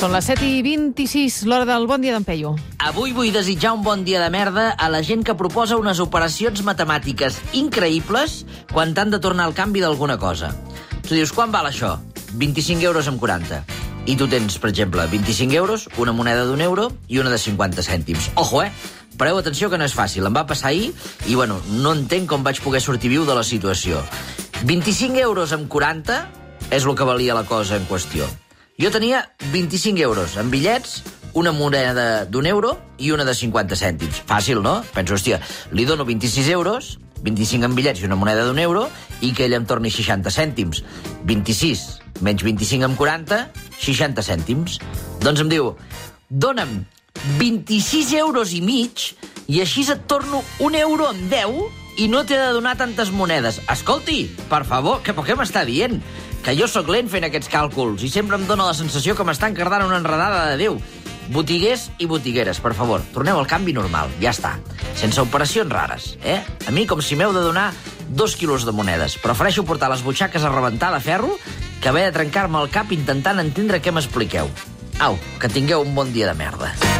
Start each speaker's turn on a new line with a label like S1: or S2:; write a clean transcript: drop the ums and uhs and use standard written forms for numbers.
S1: Són les 7:26, l'hora del Bon Dia d'en Peyu.
S2: Avui vull desitjar un bon dia de merda a la gent que proposa unes operacions matemàtiques increïbles quan t'han de tornar el canvi d'alguna cosa. Tu dius, quan val això? 25 euros amb 40. I tu tens, per exemple, 25 euros, una moneda d'1 euro i una de 50 cèntims. Ojo, Pareu atenció que no és fàcil. Em va passar ahir i, no entenc com vaig poder sortir viu de la situació. 25 euros amb 40 és el que valia la cosa en qüestió. Jo tenia 25 euros en bitllets, una moneda d'1 euro i una de 50 cèntims. Fàcil, no? Penso, hòstia, li dono 26 euros, 25 en bitllets i una moneda d'1 euro, i que ell em torni 60 cèntims. 26 menys 25 amb 40, 60 cèntims. Doncs em diu, dona'm 26 euros i mig i així et torno 1 euro amb 10 i no t'he de donar tantes monedes. Escolti, per favor, què m'està dient? Que jo sóc lent fent aquests càlculs i sempre em dóna la sensació que m'està encardant una enredada de Déu. Botiguers i botigueres, per favor, torneu al canvi normal, ja està. Sense operacions rares, A mi com si m'heu de donar 2 quilos de monedes. Prefereixo portar les butxaques a rebentar de ferro que haver de trencar-me el cap intentant entendre què m'expliqueu. Au, que tingueu un bon dia de merda.